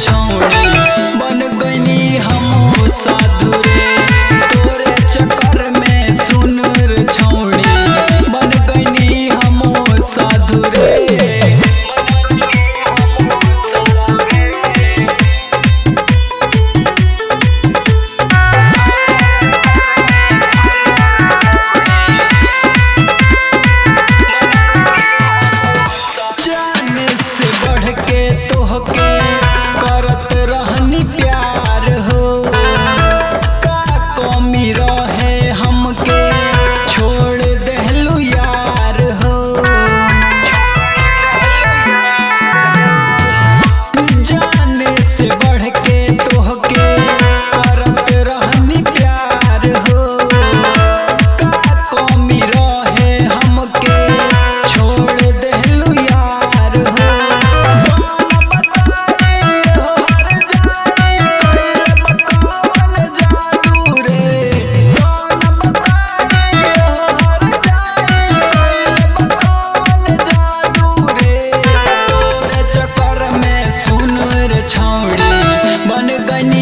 छौड़ी बन गईनी हम साधु रे। तोरे चक्कर में सुन रे छौड़ी बन गईनी हम साधु रे। करत रहनी प्यार हो का कमी रहे हमके छोड़ देहलू यार हो। जाने से बढ़ के तोहके करत रहनी प्यार हो का कमी रहे हमके छोड़ देहलू यार हो। छौड़ी बन गईनी